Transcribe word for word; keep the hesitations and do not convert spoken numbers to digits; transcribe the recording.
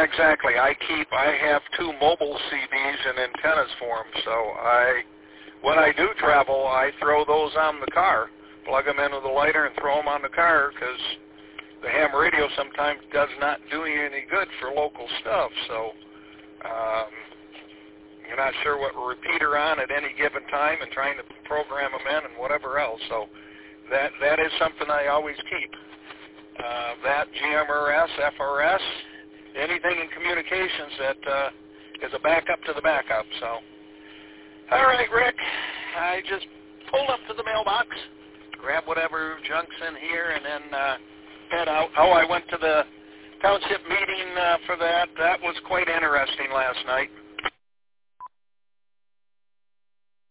Yeah, exactly. I keep, I have two mobile C Ds and antennas for them, so I, when I do travel, I throw those on the car, plug them into the lighter and throw them on the car, because the ham radio sometimes does not do you any good for local stuff, so um, you're not sure what repeater on at any given time and trying to program them in and whatever else, so that that is something I always keep. Uh, that, G M R S, F R S, anything in communications that uh, is a backup to the backup. So, all right, Rick, I just pulled up to the mailbox, grab whatever junk's in here, and then uh, head out. Oh, I went to the township meeting uh, for that. That was quite interesting last night.